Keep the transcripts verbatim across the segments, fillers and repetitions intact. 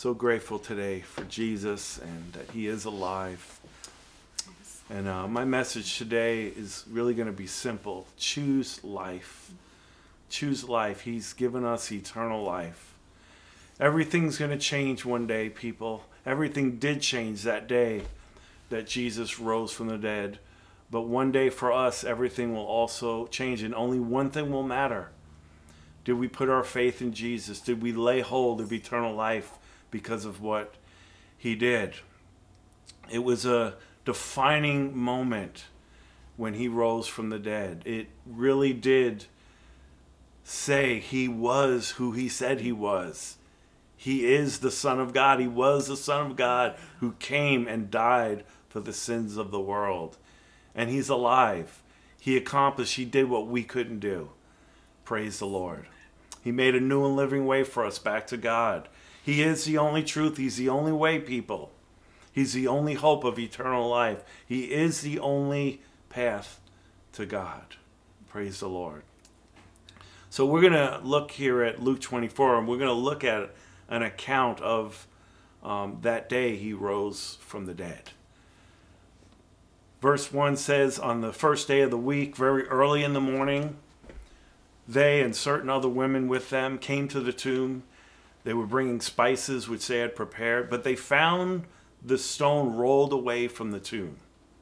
So grateful today for Jesus and that he is alive. And uh, my message today is really going to be simple. Choose life. Choose life. He's given us eternal life. Everything's going to change one day, people. Everything did change that day that Jesus rose from the dead. But one day for us, everything will also change, and only one thing will matter. Did we put our faith in Jesus? Did we lay hold of eternal life because of what he did? It was a defining moment when he rose from the dead. It really did say he was who he said he was. He is the Son of God. He was the Son of God who came and died for the sins of the world. And he's alive. He accomplished, he did what we couldn't do. Praise the Lord. He made a new and living way for us back to God. He is the only truth. He's the only way, people. He's the only hope of eternal life. He is the only path to God. Praise the Lord. So we're going to look here at Luke twenty-four, and we're going to look at an account of um, that day he rose from the dead. Verse one says, on the first day of the week, very early in the morning, they and certain other women with them came to the tomb. They were bringing spices which they had prepared, but they found the stone rolled away from the tomb.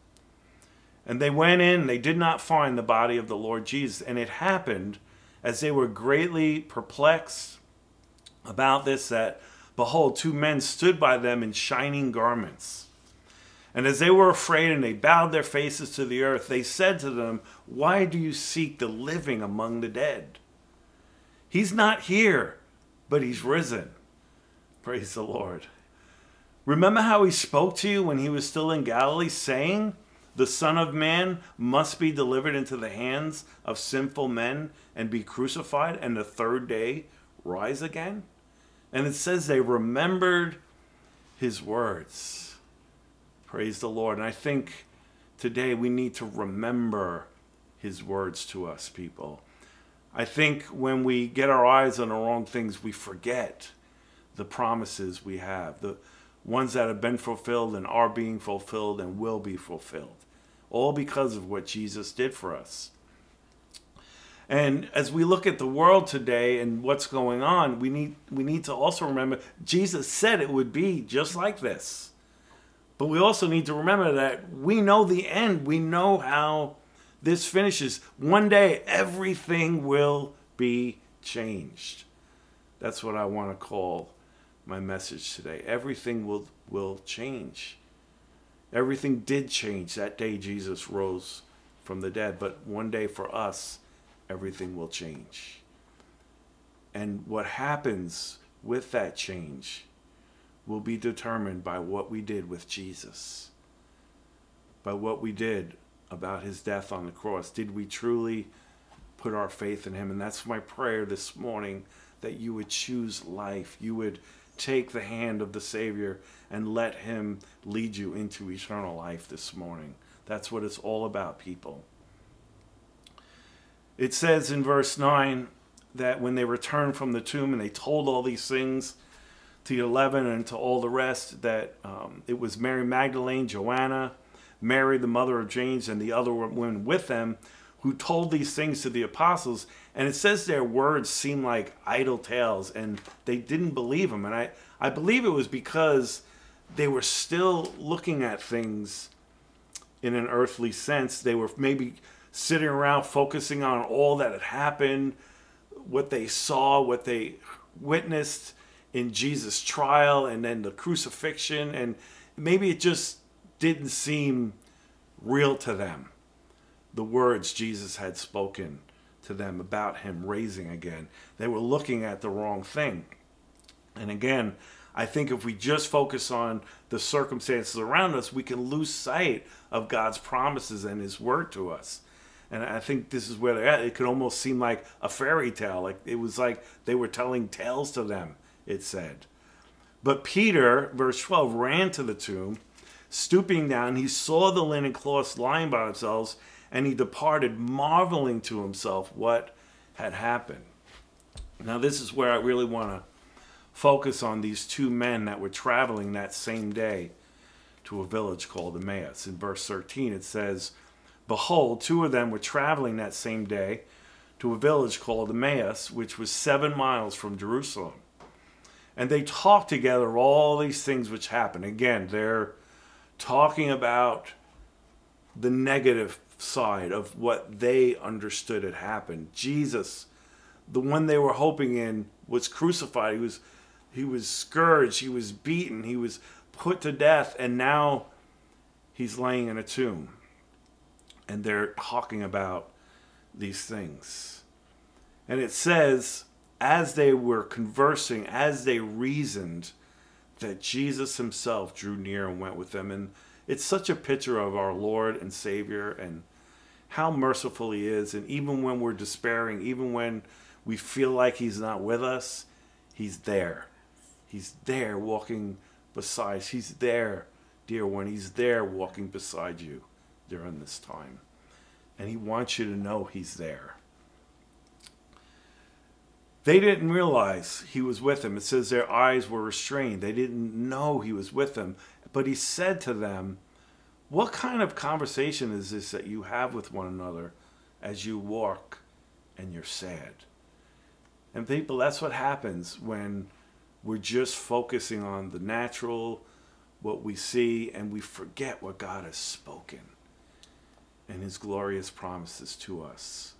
And they went in, they did not find the body of the Lord Jesus. And it happened, as they were greatly perplexed about this, that, behold, two men stood by them in shining garments. And as they were afraid and they bowed their faces to the earth, they said to them, why do you seek the living among the dead? He's not here, but he's risen. Praise the Lord. Remember how he spoke to you when he was still in Galilee, saying, the Son of Man must be delivered into the hands of sinful men and be crucified, and the third day rise again? And it says they remembered his words. Praise the Lord. And I think today we need to remember his words to us, people. I think when we get our eyes on the wrong things, we forget the promises we have, the ones that have been fulfilled and are being fulfilled and will be fulfilled, all because of what Jesus did for us. And as we look at the world today and what's going on, we need we need to also remember Jesus said it would be just like this. But we also need to remember that we know the end. We know how this finishes. One day, everything will be changed. That's what I want to call my message today. Everything will, will change. Everything did change that day Jesus rose from the dead. But one day for us, everything will change. And what happens with that change will be determined by what we did with Jesus, by what we did about his death on the cross. Did we truly put our faith in him? And that's my prayer this morning, that you would choose life. You would take the hand of the Savior and let him lead you into eternal life this morning. That's what it's all about, people. It says in verse nine that when they returned from the tomb and they told all these things to the eleven and to all the rest, that um, it was Mary Magdalene, Joanna, Mary, the mother of James, and the other women with them who told these things to the apostles. And it says their words seemed like idle tales, and they didn't believe them. And I, I believe it was because they were still looking at things in an earthly sense. They were maybe sitting around focusing on all that had happened, what they saw, what they witnessed in Jesus' trial, and then the crucifixion, and maybe it just didn't seem real to them, the words Jesus had spoken to them about him raising again. They were looking at the wrong thing. And again, I think if we just focus on the circumstances around us, we can lose sight of God's promises and his word to us. And I think this is where they're at. It could almost seem like a fairy tale. Like it was like they were telling tales to them, it said. But Peter, verse twelve, ran to the tomb. Stooping down, he saw the linen cloths lying by themselves, and he departed, marveling to himself what had happened. Now, this is where I really want to focus on these two men that were traveling that same day to a village called Emmaus. In verse thirteen, it says, "Behold, two of them were traveling that same day to a village called Emmaus, which was seven miles from Jerusalem. And they talked together all these things which happened." Again, they're talking about the negative side of what they understood had happened. Jesus, the one they were hoping in, was crucified. He was, he was scourged. He was beaten. He was put to death. And now he's laying in a tomb. And they're talking about these things. And it says, as they were conversing, as they reasoned, that Jesus himself drew near and went with them. And it's such a picture of our Lord and Savior and how merciful he is. And even when we're despairing, even when we feel like he's not with us, he's there. He's there walking beside us. He's there, dear one. He's there walking beside you during this time. And he wants you to know he's there. They didn't realize he was with them. It says their eyes were restrained. They didn't know he was with them. But he said to them, "What kind of conversation is this that you have with one another as you walk and you're sad?" And people, that's what happens when we're just focusing on the natural, what we see, and we forget what God has spoken and his glorious promises to us.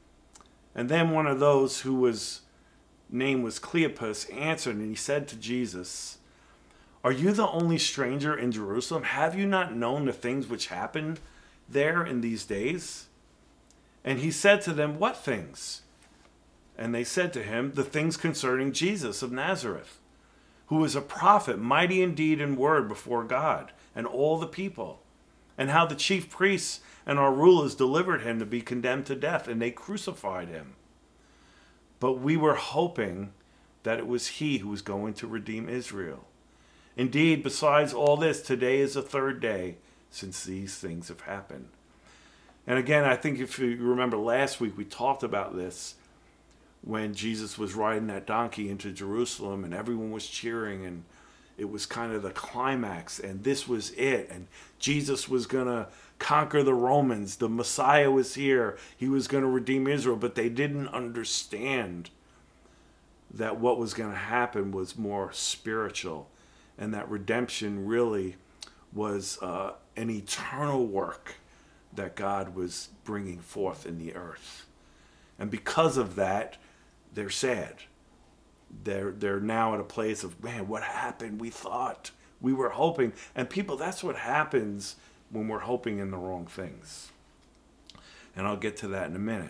And then one of those who was name was Cleopas answered, and he said to Jesus, "Are you the only stranger in Jerusalem? Have you not known the things which happen there in these days?" And he said to them, "What things?" And they said to him, "The things concerning Jesus of Nazareth, who was a prophet, mighty in deed and word before God and all the people, and how the chief priests and our rulers delivered him to be condemned to death, and they crucified him. But we were hoping that it was he who was going to redeem Israel. Indeed, besides all this, today is the third day since these things have happened." And again, I think if you remember last week, we talked about this when Jesus was riding that donkey into Jerusalem and everyone was cheering, and it was kind of the climax, and this was it. And Jesus was going to conquer the Romans. The Messiah was here. He was going to redeem Israel, but they didn't understand that what was going to happen was more spiritual, and that redemption really was uh, an eternal work that God was bringing forth in the earth. And because of that, they're sad. They're they're now at a place of, man, what happened? We thought, we were hoping. And people, that's what happens when we're hoping in the wrong things. And I'll get to that in a minute.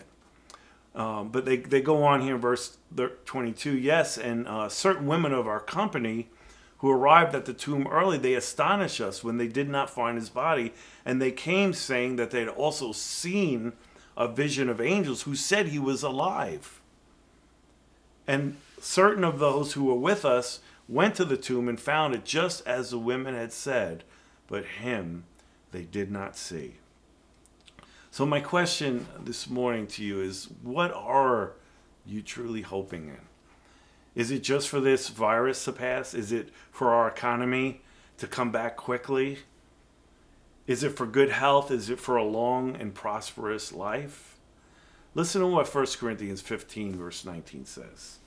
Um, but they, they go on here in verse twenty-two. "Yes, and uh, certain women of our company who arrived at the tomb early, they astonished us when they did not find his body. And they came saying that they had also seen a vision of angels who said he was alive. And certain of those who were with us went to the tomb and found it just as the women had said, but him they did not see." So my question this morning to you is, what are you truly hoping in? Is it just for this virus to pass? Is it for our economy to come back quickly? Is it for good health? Is it for a long and prosperous life? Listen to what First Corinthians fifteen verse nineteen says.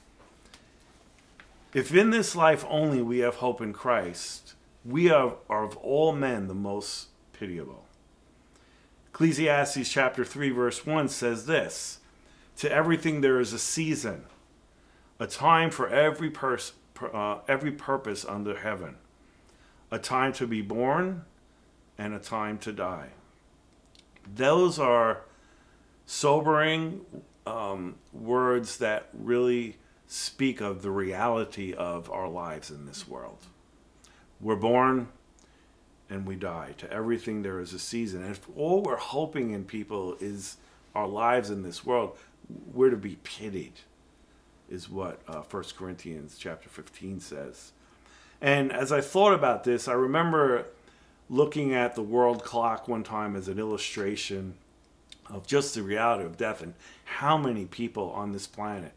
"If in this life only we have hope in Christ, we are, are of all men the most pitiable." Ecclesiastes chapter three verse one says this, "To everything there is a season, a time for every pers- uh, every purpose under heaven, a time to be born and a time to die." Those are sobering um, words that really speak of the reality of our lives in this world. We're born and we die. To everything there is a season. And if all we're hoping in, people, is our lives in this world, we're to be pitied, is what uh, First Corinthians chapter fifteen says. And as I thought about this, I remember looking at the world clock one time as an illustration of just the reality of death and how many people on this planet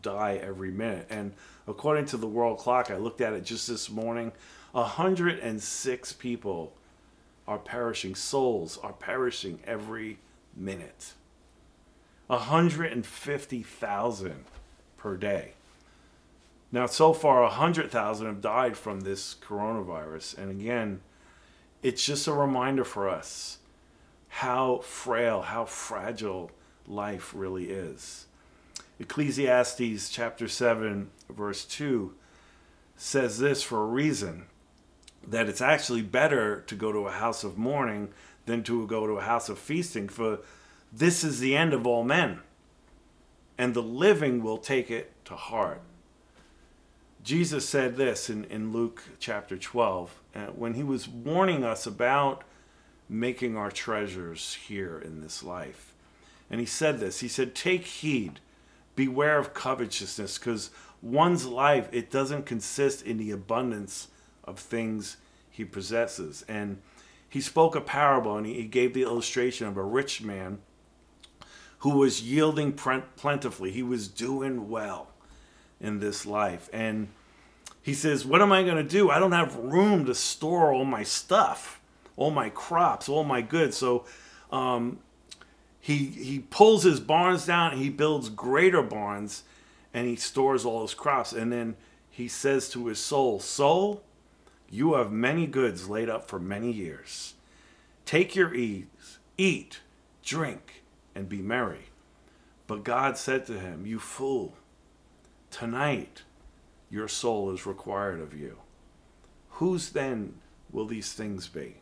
die every minute. And according to the world clock, I looked at it just this morning, one hundred six people are perishing. Souls are perishing every minute. one hundred fifty thousand per day. Now, so far, one hundred thousand have died from this coronavirus. And again, it's just a reminder for us how frail, how fragile life really is. Ecclesiastes chapter seven, verse two says this for a reason, that it's actually better to go to a house of mourning than to go to a house of feasting, for this is the end of all men, and the living will take it to heart. Jesus said this in, in Luke chapter twelve, uh, when he was warning us about making our treasures here in this life. And he said this, he said, take heed, beware of covetousness, because one's life, it doesn't consist in the abundance of things he possesses. And he spoke a parable, and he, he gave the illustration of a rich man who was yielding plentifully. He was doing well in this life. And he says, what am I going to do? I don't have room to store all my stuff, all my crops, all my goods. So um, he he pulls his barns down, and he builds greater barns, and he stores all his crops. And then he says to his soul, soul, you have many goods laid up for many years. Take your ease, eat, drink, and be merry. But God said to him, you fool, tonight your soul is required of you. Whose then will these things be?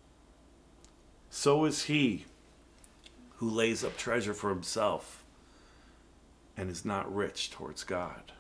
So is he who lays up treasure for himself and is not rich towards God.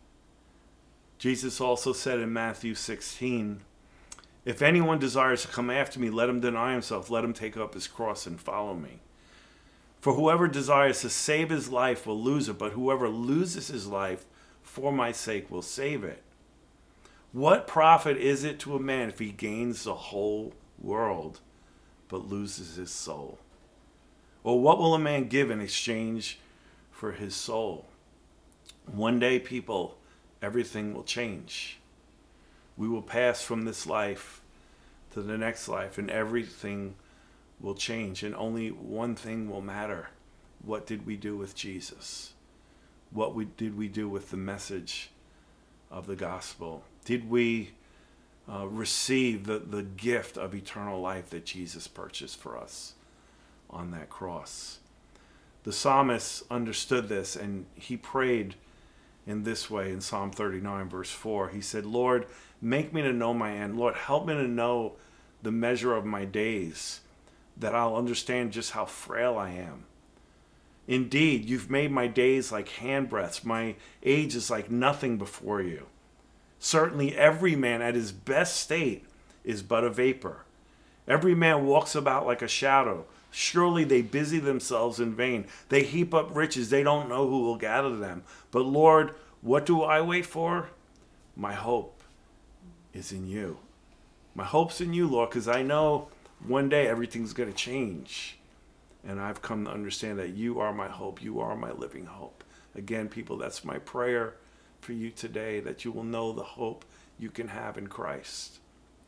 Jesus also said in Matthew sixteen, if anyone desires to come after me, let him deny himself, let him take up his cross and follow me. For whoever desires to save his life will lose it, but whoever loses his life for my sake will save it. What profit is it to a man if he gains the whole world but loses his soul? Or what will a man give in exchange for his soul? One day, people, everything will change. We will pass from this life to the next life, and everything will change, and only one thing will matter. What did we do with Jesus? What we, did we do with the message of the gospel? Did we uh, receive the, the gift of eternal life that Jesus purchased for us on that cross? The psalmist understood this, and he prayed in this way in Psalm thirty-nine, verse four. He said, Lord, make me to know my end. Lord, help me to know the measure of my days, that I'll understand just how frail I am. Indeed, you've made my days like handbreadths. My age is like nothing before you. Certainly every man at his best state is but a vapor. Every man walks about like a shadow. Surely they busy themselves in vain. They heap up riches. They don't know who will gather them. But Lord, what do I wait for? My hope is in you. My hope's in you, Lord, because I know one day everything's going to change. And I've come to understand that you are my hope. You are my living hope. Again, people, that's my prayer for you today, that you will know the hope you can have in Christ.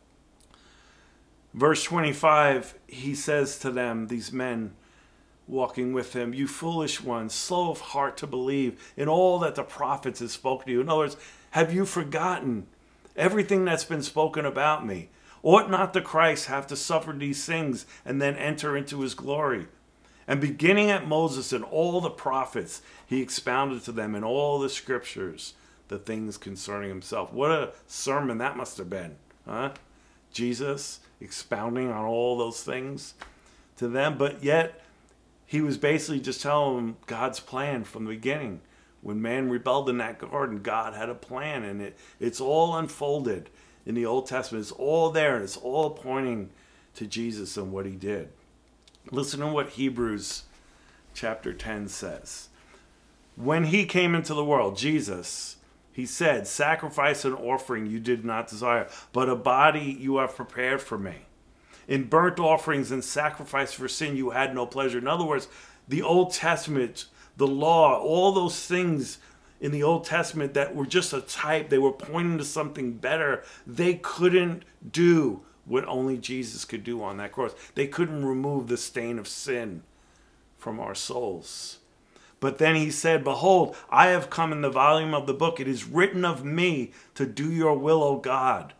Verse twenty-five, he says to them, these men walking with him, you foolish ones, slow of heart to believe in all that the prophets have spoken to you. In other words, have you forgotten everything that's been spoken about me? Ought not the Christ have to suffer these things and then enter into his glory? And beginning at Moses and all the prophets, he expounded to them in all the scriptures the things concerning himself. What a sermon that must have been, huh? Jesus expounding on all those things to them. But yet, he was basically just telling them God's plan from the beginning. When man rebelled in that garden, God had a plan, and it, it's all unfolded in the Old Testament. It's all there, and it's all pointing to Jesus and what he did. Listen to what Hebrews chapter ten says. When he came into the world, Jesus, he said, sacrifice and offering you did not desire, but a body you have prepared for me. In burnt offerings and sacrifice for sin you had no pleasure. In other words, the Old Testament, the law, all those things, in the Old Testament that were just a type. They were pointing to something better. They couldn't do what only Jesus could do on that cross. They couldn't remove the stain of sin from our souls. But then he said, behold, I have come in the volume of the book. It is written of me to do your will, O God.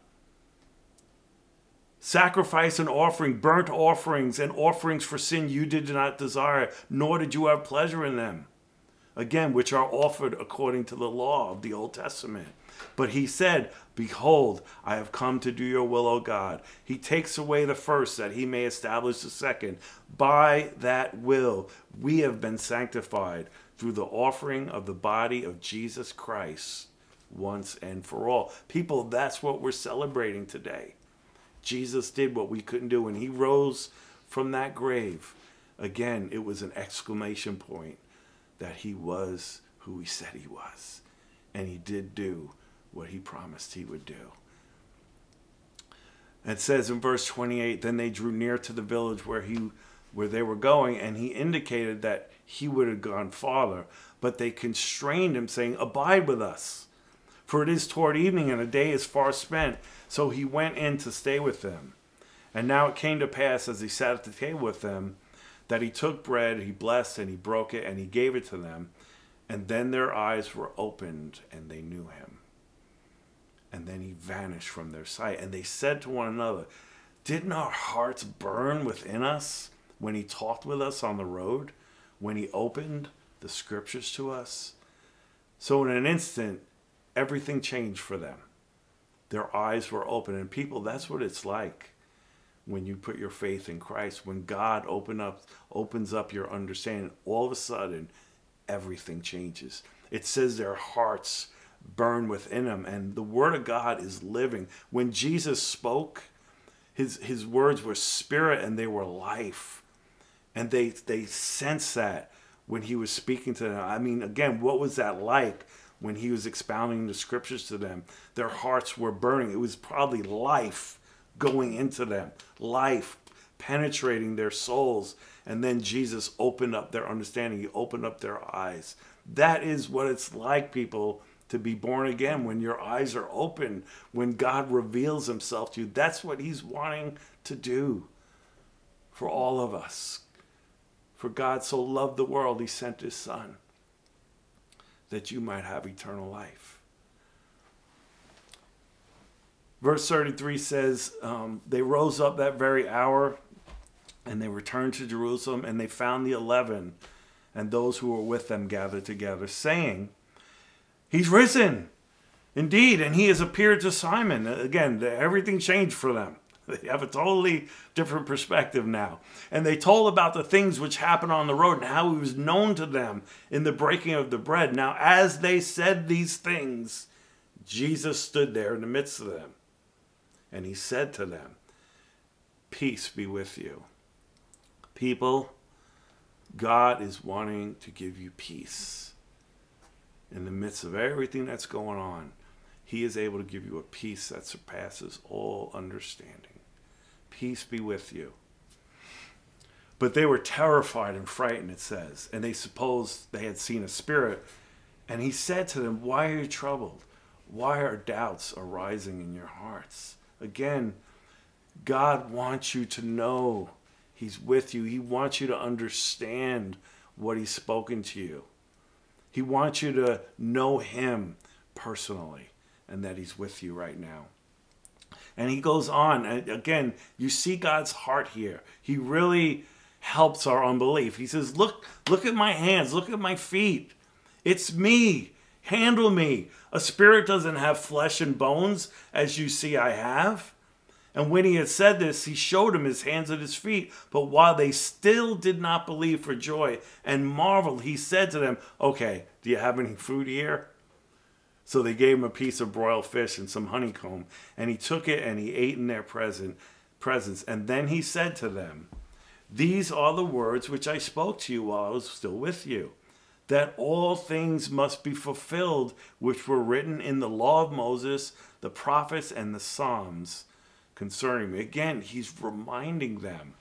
Sacrifice and offering, burnt offerings and offerings for sin you did not desire, nor did you have pleasure in them. Again, which are offered according to the law of the Old Testament. But he said, behold, I have come to do your will, O God. He takes away the first that he may establish the second. By that will, we have been sanctified through the offering of the body of Jesus Christ once and for all. People, that's what we're celebrating today. Jesus did what we couldn't do. When he rose from that grave, again, it was an exclamation point that he was who he said he was. And he did do what he promised he would do. It says in verse twenty-eight, then they drew near to the village where he where they were going, and he indicated that he would have gone farther, but they constrained him, saying, abide with us, for it is toward evening, and the day is far spent. So he went in to stay with them. And now it came to pass, as he sat at the table with them, that he took bread, he blessed, and he broke it, and he gave it to them. And then their eyes were opened, and they knew him. And then he vanished from their sight. And they said to one another, didn't our hearts burn within us when he talked with us on the road, when he opened the scriptures to us? So in an instant, everything changed for them. Their eyes were open. And people, that's what it's like when you put your faith in Christ. When God open up, opens up your understanding, all of a sudden, everything changes. It says their hearts burn within them, and the word of God is living. When Jesus spoke, his his words were spirit and they were life. And they they sensed that when he was speaking to them. I mean, again, what was that like when he was expounding the scriptures to them? Their hearts were burning. It was probably life going into them, life penetrating their souls. And then Jesus opened up their understanding. He opened up their eyes. That is what it's like, people, to be born again, when your eyes are open, when God reveals himself to you. That's what he's wanting to do for all of us. For God so loved the world, he sent his son, that you might have eternal life. Verse thirty-three says, um, they rose up that very hour, and they returned to Jerusalem, and they found the eleven, and those who were with them gathered together, saying, he's risen, indeed, and he has appeared to Simon. Again, everything changed for them. They have a totally different perspective now. And they told about the things which happened on the road and how he was known to them in the breaking of the bread. Now, as they said these things, Jesus stood there in the midst of them. And he said to them, peace be with you. People, God is wanting to give you peace. In the midst of everything that's going on, he is able to give you a peace that surpasses all understanding. Peace be with you. But they were terrified and frightened, it says, and they supposed they had seen a spirit. And he said to them, why are you troubled? Why are doubts arising in your hearts? Again, God wants you to know he's with you. He wants you to understand what he's spoken to you. He wants you to know him personally and that he's with you right now. And he goes on, and again, you see God's heart here. He really helps our unbelief. He says, look, look at my hands, look at my feet. It's me. Handle me. A spirit doesn't have flesh and bones, as you see I have. And when he had said this, he showed him his hands and his feet. But while they still did not believe for joy and marveled, he said to them, okay, do you have any food here? So they gave him a piece of broiled fish and some honeycomb. And he took it and he ate in their present, presence. And then he said to them, these are the words which I spoke to you while I was still with you, that all things must be fulfilled which were written in the law of Moses, the prophets, and the Psalms concerning me. Again, he's reminding them,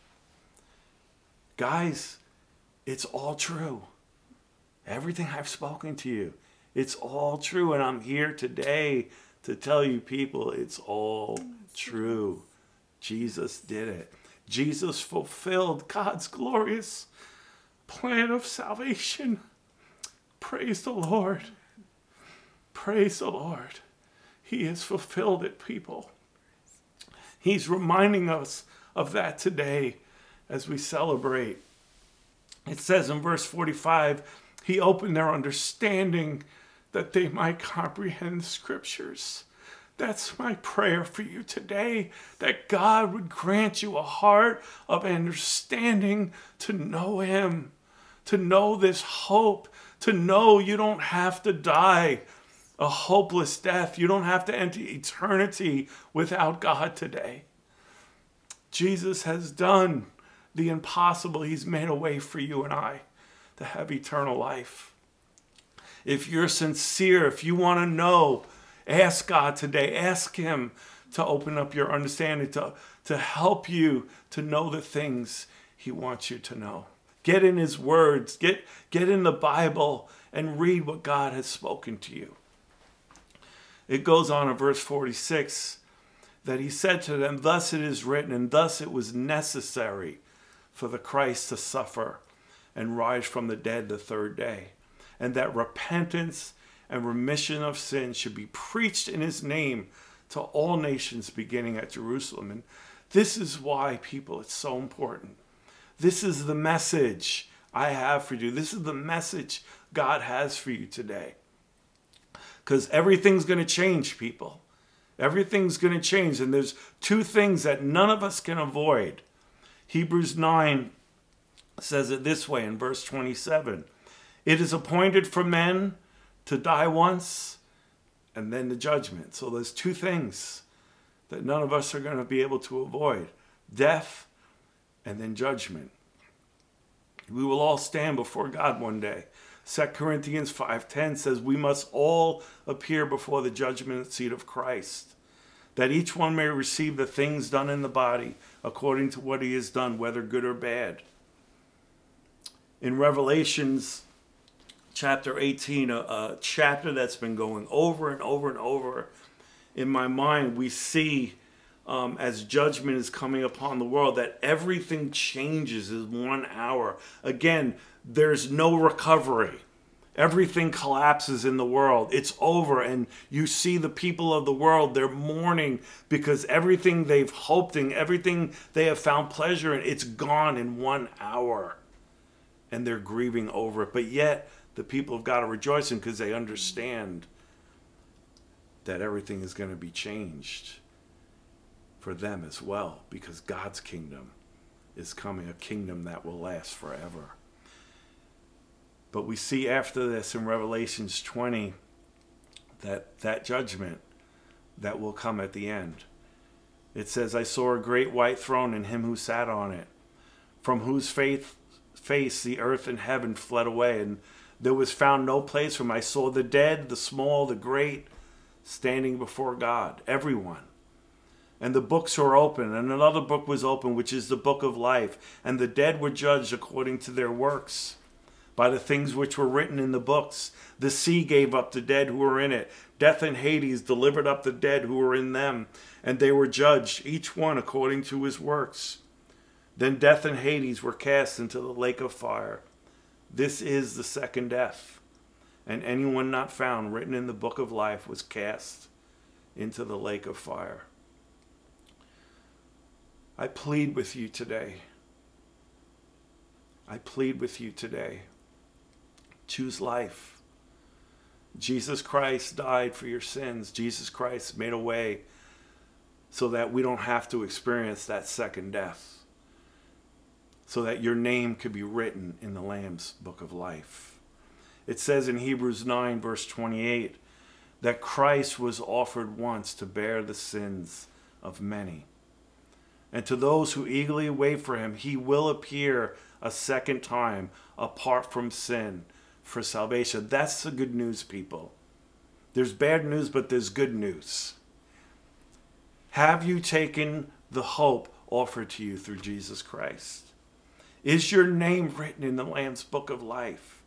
guys, it's all true. Everything I've spoken to you, It's all true. And I'm here today to tell you people, it's all true. Jesus did it. Jesus fulfilled God's glorious plan of salvation. Praise the Lord. Praise the Lord. He has fulfilled it, people. He's reminding us of that today as we celebrate. It says in verse forty-five, he opened their understanding that they might comprehend the scriptures. That's my prayer for you today, that God would grant you a heart of understanding to know him, to know this hope, to know you don't have to die a hopeless death. You don't have to enter eternity without God today. Jesus has done the impossible. He's made a way for you and I to have eternal life. If you're sincere, if you want to know, ask God today. Ask him to open up your understanding, to, to help you to know the things he wants you to know. Get in his words. Get, get in the Bible and read what God has spoken to you. It goes on in verse forty-six that he said to them, thus it is written, and thus it was necessary for the Christ to suffer and rise from the dead the third day, and that repentance and remission of sins should be preached in his name to all nations beginning at Jerusalem. And this is why, people, it's so important. This is the message I have for you. This is the message God has for you today. Because everything's going to change, people. Everything's going to change. And there's two things that none of us can avoid. Hebrews nine says it this way in verse twenty-seven. It is appointed for men to die once and then the judgment. So there's two things that none of us are going to be able to avoid. Death and then judgment. We will all stand before God one day. Second Corinthians five ten says we must all appear before the judgment seat of Christ, that each one may receive the things done in the body according to what he has done, whether good or bad. In Revelations chapter eighteen, a, a chapter that's been going over and over and over in my mind, we see um, as judgment is coming upon the world that everything changes in one hour. Again, there's no recovery. Everything collapses in the world. It's over, and you see the people of the world, they're mourning because everything they've hoped in, everything they have found pleasure in, it's gone in one hour. And they're grieving over it. But yet, the people of God are rejoicing because they understand that everything is going to be changed for them as well, because God's kingdom is coming, a kingdom that will last forever. But we see after this in Revelations twenty that that judgment that will come at the end. It says, I saw a great white throne and him who sat on it, from whose faith, face the earth and heaven fled away, and there was found no place for him. I saw the dead, the small, the great, standing before God, everyone. And the books were open, and another book was open, which is the book of life. And the dead were judged according to their works, by the things which were written in the books. The sea gave up the dead who were in it. Death and Hades delivered up the dead who were in them. And they were judged, each one according to his works. Then death and Hades were cast into the lake of fire. This is the second death. And anyone not found written in the book of life was cast into the lake of fire. I plead with you today. I plead with you today. Choose life. Jesus Christ died for your sins. Jesus Christ made a way so that we don't have to experience that second death, so that your name could be written in the Lamb's book of life. It says in Hebrews nine, verse twenty-eight, that Christ was offered once to bear the sins of many. And to those who eagerly wait for him, he will appear a second time apart from sin for salvation. That's the good news, people. There's bad news, but there's good news. Have you taken the hope offered to you through Jesus Christ? Is your name written in the Lamb's book of life?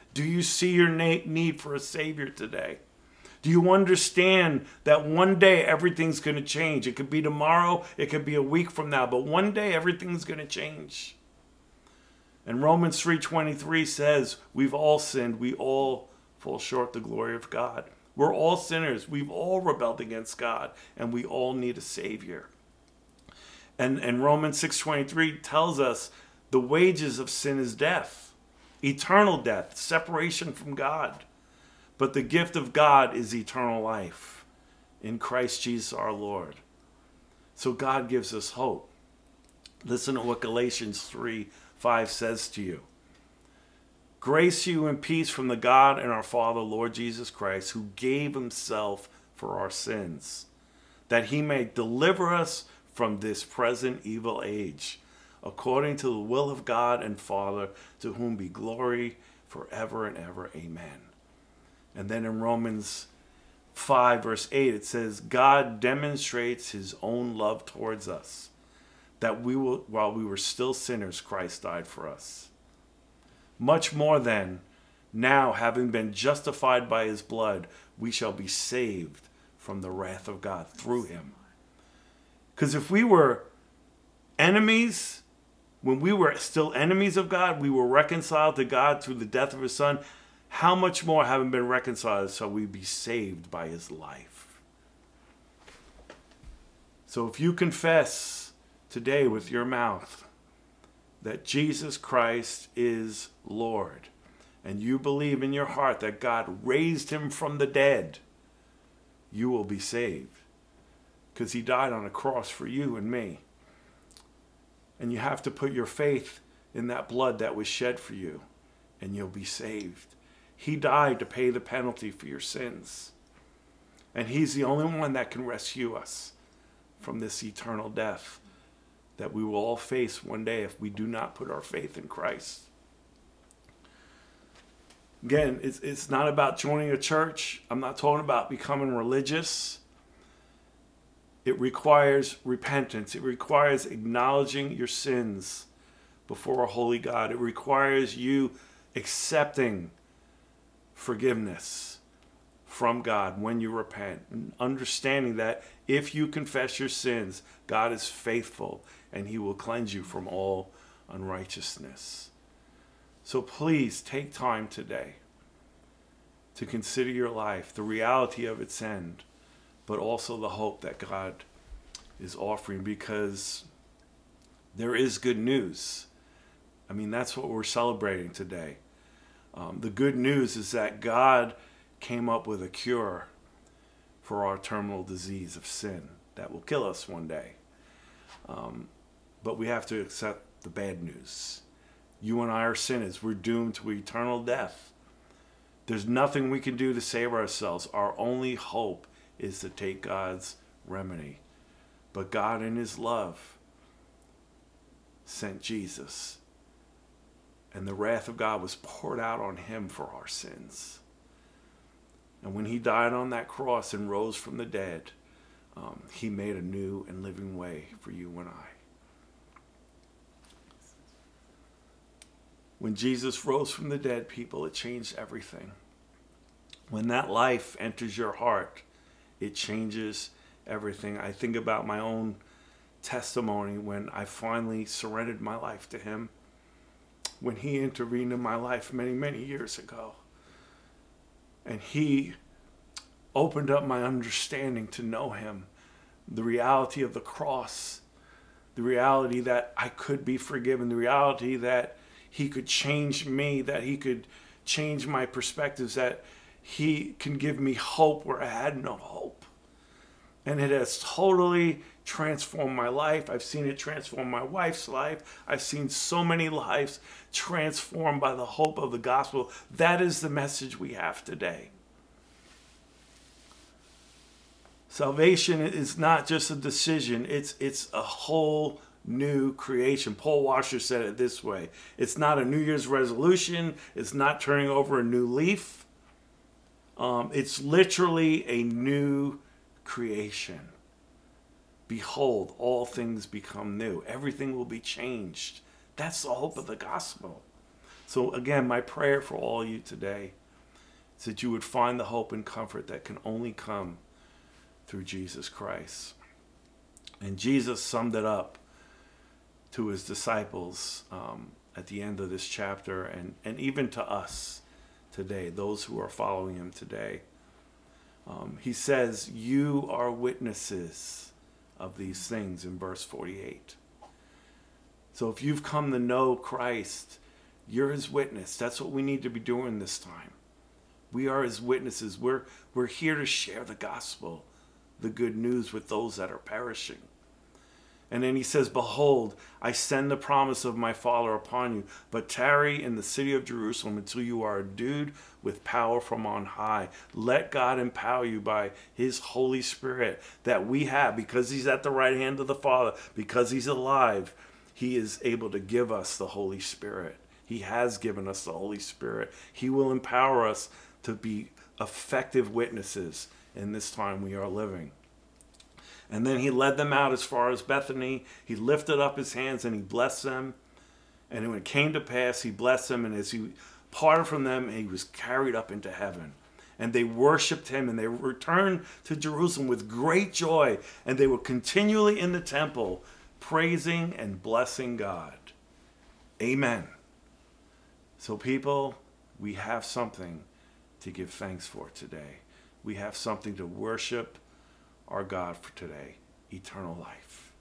Do you see your na- need for a Savior today? Do you understand that one day everything's going to change? It could be tomorrow, it could be a week from now, but one day everything's going to change. And Romans three twenty-three says, we've all sinned, we all fall short the glory of God. We're all sinners, we've all rebelled against God, and we all need a Savior. And, and Romans six twenty-three tells us the wages of sin is death, eternal death, separation from God. But the gift of God is eternal life in Christ Jesus our Lord. So God gives us hope. Listen to what Galatians three five says to you. Grace to you and peace from the God and our Father, Lord Jesus Christ, who gave himself for our sins, that he may deliver us from this present evil age, according to the will of God and Father, to whom be glory forever and ever. Amen. And then in Romans five, verse eight, it says, God demonstrates his own love towards us, that we will, while we were still sinners, Christ died for us. Much more then, now having been justified by his blood, we shall be saved from the wrath of God through him. Because if we were enemies, when we were still enemies of God, we were reconciled to God through the death of his Son. How much more, having been reconciled, shall we be saved by his life? So if you confess today with your mouth that Jesus Christ is Lord, and you believe in your heart that God raised him from the dead, you will be saved. Because he died on a cross for you and me. And you have to put your faith in that blood that was shed for you, and you'll be saved. He died to pay the penalty for your sins. And he's the only one that can rescue us from this eternal death that we will all face one day if we do not put our faith in Christ. Again, it's, it's not about joining a church. I'm not talking about becoming religious. It requires repentance. It requires acknowledging your sins before a holy God. It requires you accepting forgiveness from God when you repent, and understanding that if you confess your sins, God is faithful and he will cleanse you from all unrighteousness. So please take time today to consider your life, the reality of its end, but also the hope that God is offering, because there is good news. I mean, that's what we're celebrating today. Um, the good news is that God came up with a cure for our terminal disease of sin that will kill us one day. Um, but we have to accept the bad news. You and I are sinners. We're doomed to eternal death. There's nothing we can do to save ourselves. Our only hope is to take God's remedy. But God in his love sent Jesus. And the wrath of God was poured out on him for our sins. And when he died on that cross and rose from the dead, um, he made a new and living way for you and I. When Jesus rose from the dead, people, it changed everything. When that life enters your heart, it changes everything. I think about my own testimony when I finally surrendered my life to him, when he intervened in my life many, many years ago. And he opened up my understanding to know him, the reality of the cross, the reality that I could be forgiven, the reality that he could change me, that he could change my perspectives, that he can give me hope where I had no hope. And it has totally transformed my life. I've seen it transform my wife's life. I've seen so many lives transformed by the hope of the gospel. That is the message we have today. Salvation is not just a decision. It's, it's a whole new creation. Paul Washer said it this way. It's not a New Year's resolution. It's not turning over a new leaf. Um, it's literally a new creation. Behold, all things become new. Everything will be changed. That's the hope of the gospel. So again, my prayer for all you today is that you would find the hope and comfort that can only come through Jesus Christ. And Jesus summed it up to his disciples um, at the end of this chapter, and, and even to us today, those who are following him today. Um, he says, you are witnesses of these things in verse forty-eight. So if you've come to know Christ, you're his witness. That's what we need to be doing this time. We are his witnesses. We're, we're here to share the gospel, the good news with those that are perishing. And then he says, behold, I send the promise of my Father upon you, but tarry in the city of Jerusalem until you are endued with power from on high. Let God empower you by his Holy Spirit that we have, because he's at the right hand of the Father, because he's alive. He is able to give us the Holy Spirit. He has given us the Holy Spirit. He will empower us to be effective witnesses in this time we are living. And then he led them out as far as Bethany. He lifted up his hands and he blessed them. And when it came to pass, he blessed them. And as he parted from them, he was carried up into heaven. And they worshiped him, and they returned to Jerusalem with great joy. And they were continually in the temple, praising and blessing God. Amen. So people, we have something to give thanks for today. We have something to worship our God for today, eternal life.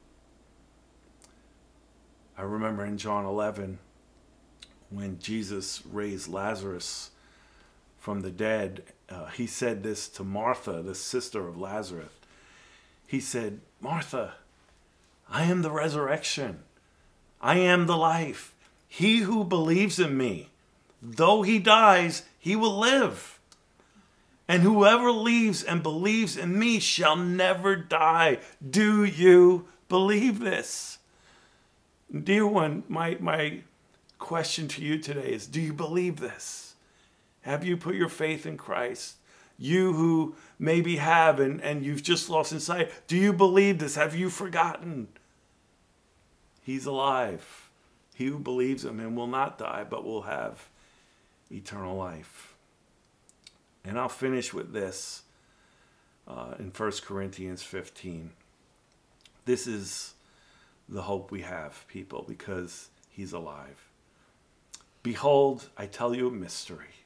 I remember in John eleven, when Jesus raised Lazarus from the dead, uh, he said this to Martha, the sister of Lazarus. He said, Martha, I am the resurrection. I am the life. He who believes in me, though he dies, he will live. And whoever lives and believes in me shall never die. Do you believe this? Dear one, my, my question to you today is, do you believe this? Have you put your faith in Christ? You who maybe have and, and you've just lost insight, do you believe this? Have you forgotten? He's alive. He who believes in him will not die, but will have eternal life. And I'll finish with this uh, in First Corinthians fifteen. This is the hope we have, people, because he's alive. Behold, I tell you a mystery.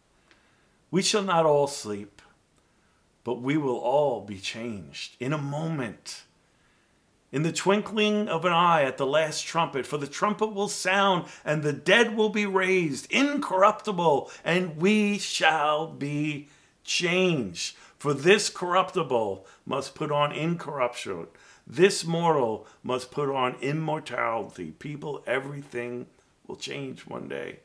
We shall not all sleep, but we will all be changed in a moment, in the twinkling of an eye, at the last trumpet. For the trumpet will sound, and the dead will be raised incorruptible, and we shall be changed. For this corruptible must put on incorruption. This mortal must put on immortality. People, everything will change one day.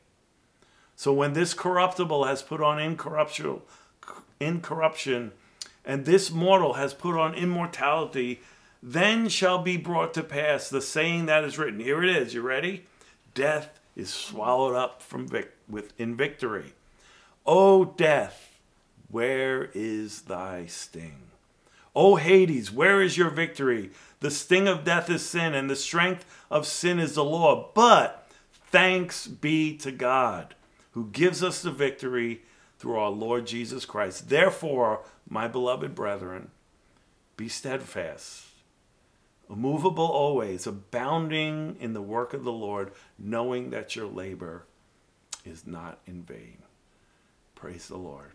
So when this corruptible has put on incorruption, incorruption, and this mortal has put on immortality, then shall be brought to pass the saying that is written. Here it is. You ready? Death is swallowed up from vic- with, in victory. O death, where is thy sting? O Hades, where is your victory? The sting of death is sin, and the strength of sin is the law. But thanks be to God, who gives us the victory through our Lord Jesus Christ. Therefore, my beloved brethren, be steadfast, immovable always, abounding in the work of the Lord, knowing that your labor is not in vain. Praise the Lord.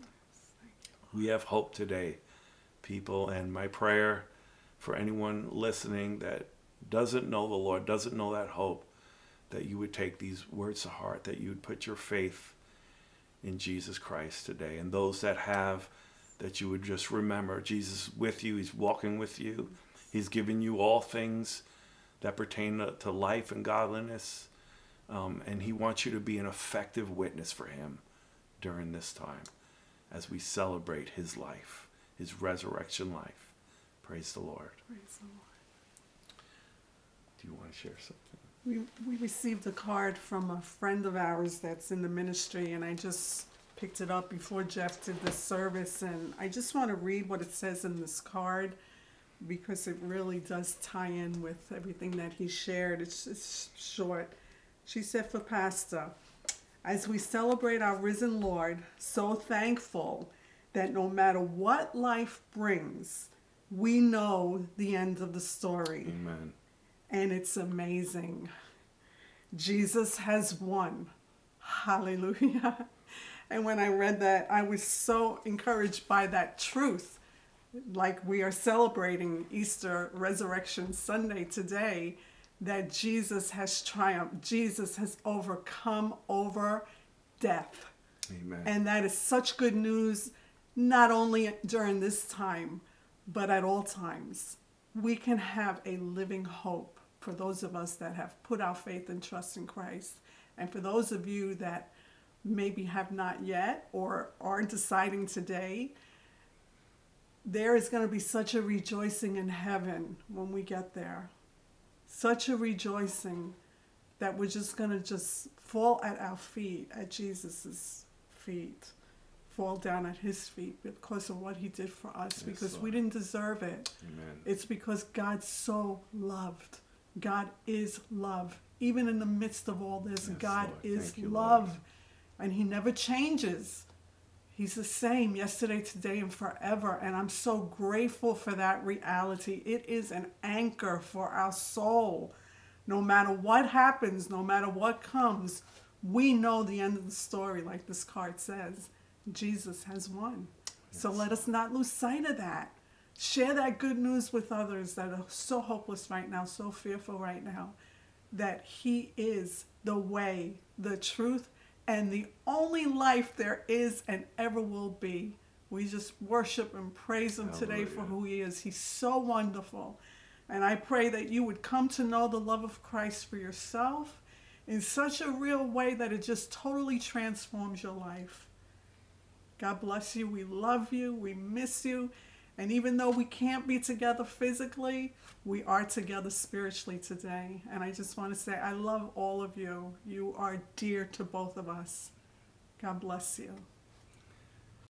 We have hope today, people, and my prayer for anyone listening that doesn't know the Lord, doesn't know that hope, that you would take these words to heart, that you would put your faith in Jesus Christ today. And those that have, that you would just remember Jesus is with you, he's walking with you. He's given you all things that pertain to, to life and godliness. Um, and he wants you to be an effective witness for him during this time as we celebrate his life, his resurrection life. Praise the Lord. Praise the Lord. Do you want to share something? We, we received a card from a friend of ours that's in the ministry, and I just picked it up before Jeff did the service. And I just want to read what it says in this card, because it really does tie in with everything that he shared. It's, it's short. She said, for Pastor, as we celebrate our risen Lord, so thankful that no matter what life brings, we know the end of the story. Amen. And it's amazing. Jesus has won. Hallelujah. And when I read that, I was so encouraged by that truth. Like we are celebrating Easter Resurrection Sunday today, that Jesus has triumphed. Jesus has overcome over death. Amen. And that is such good news, not only during this time, but at all times. We can have a living hope for those of us that have put our faith and trust in Christ. And for those of you that maybe have not yet or are deciding today, there is going to be such a rejoicing in heaven when we get there. Such a rejoicing that we're just going to just fall at our feet, at Jesus's feet, fall down at his feet because of what he did for us, Yes, because Lord. we didn't deserve it. Amen. It's because God so loved. God is love. Even in the midst of all this, Yes, God Lord. is Thank you, love. Lord. And he never changes. He's the same yesterday, today, and forever. And I'm so grateful for that reality. It is an anchor for our soul. No matter what happens, no matter what comes, we know the end of the story, like this card says. Jesus has won. Yes. So let us not lose sight of that. Share that good news with others that are so hopeless right now, so fearful right now, that he is the way, the truth, and the only life there is and ever will be. We just worship and praise him today for Hallelujah. who he is. He's so wonderful. And I pray that you would come to know the love of Christ for yourself in such a real way that it just totally transforms your life. God bless you. We love you. We miss you. And even though we can't be together physically, we are together spiritually today. And I just want to say I love all of you. You are dear to both of us. God bless you.